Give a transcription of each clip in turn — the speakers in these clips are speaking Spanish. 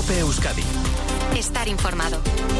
COPE Euskadi. Estar informado.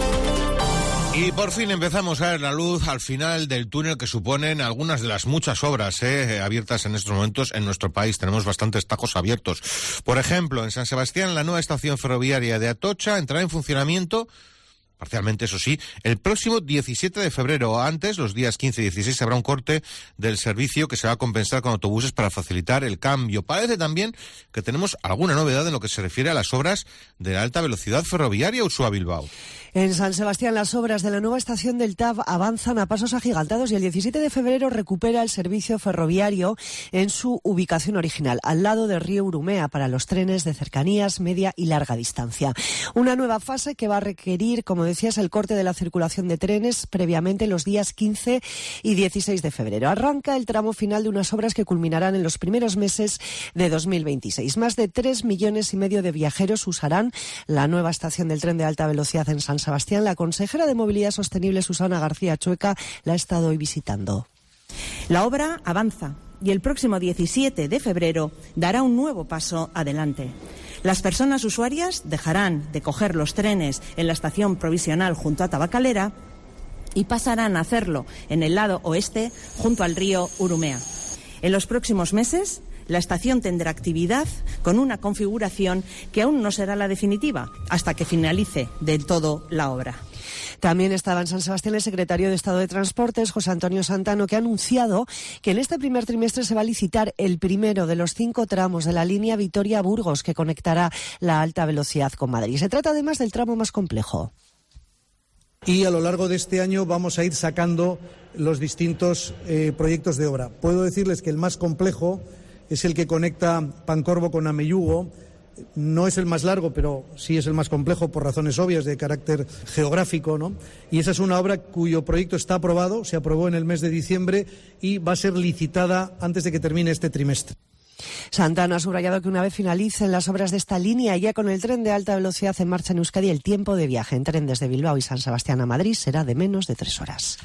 Y por fin empezamos a ver la luz al final del túnel que suponen algunas de las muchas obras abiertas en estos momentos en nuestro país. Tenemos bastantes tajos abiertos. Por ejemplo, en San Sebastián, la nueva estación ferroviaria de Atocha entrará en funcionamiento, parcialmente eso sí, el próximo 17 de febrero. Antes, los días 15 y 16, habrá un corte del servicio que se va a compensar con autobuses para facilitar el cambio. Parece también que tenemos alguna novedad en lo que se refiere a las obras de la alta velocidad ferroviaria Ursúa-Bilbao. En San Sebastián, las obras de la nueva estación del TAV avanzan a pasos agigantados y el 17 de febrero recupera el servicio ferroviario en su ubicación original, al lado del río Urumea, para los trenes de cercanías, media y larga distancia. Una nueva fase que va a requerir, como decías, el corte de la circulación de trenes previamente los días 15 y 16 de febrero. Arranca el tramo final de unas obras que culminarán en los primeros meses de 2026. Más de 3,5 millones de viajeros usarán la nueva estación del tren de alta velocidad en San Sebastián. La consejera de Movilidad Sostenible, Susana García Chueca, la ha estado hoy visitando. La obra avanza y el próximo 17 de febrero dará un nuevo paso adelante. Las personas usuarias dejarán de coger los trenes en la estación provisional junto a Tabacalera y pasarán a hacerlo en el lado oeste junto al río Urumea. En los próximos meses, la estación tendrá actividad con una configuración que aún no será la definitiva hasta que finalice del todo la obra. También estaba en San Sebastián el secretario de Estado de Transportes, José Antonio Santano, que ha anunciado que en este primer trimestre se va a licitar el primero de los 5 tramos de la línea Vitoria-Burgos que conectará la alta velocidad con Madrid. Se trata además del tramo más complejo. Y a lo largo de este año vamos a ir sacando los distintos proyectos de obra. Puedo decirles que el más complejo es el que conecta Pancorbo con Ameyugo. No es el más largo, pero sí es el más complejo por razones obvias de carácter geográfico, ¿no? Y esa es una obra cuyo proyecto está aprobado, se aprobó en el mes de diciembre y va a ser licitada antes de que termine este trimestre. Santana ha subrayado que una vez finalicen las obras de esta línea, ya con el tren de alta velocidad en marcha en Euskadi, el tiempo de viaje en tren desde Bilbao y San Sebastián a Madrid será de menos de 3 horas.